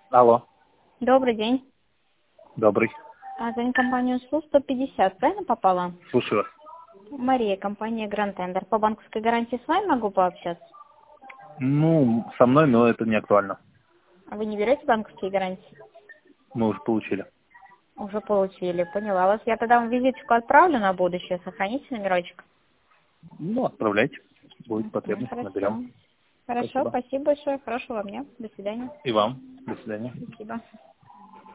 Алло, Добрый день. добрый. Звоню компанию СУ-150, правильно попала? Слушаю вас. Мария, компания Grand Tender. По банковской гарантии с вами могу пообщаться? Ну, со мной, но это не актуально. А вы не берете банковские гарантии? Мы уже получили. Уже получили, поняла вас. Я тогда вам визитку отправлю на будущее. Сохраните номерочек. Ну, отправляйте. Будет потребность, Хорошо. наберем. Хорошо, Спасибо. спасибо большое. Хорошего вам дня. До свидания. И вам. До свидания. Спасибо.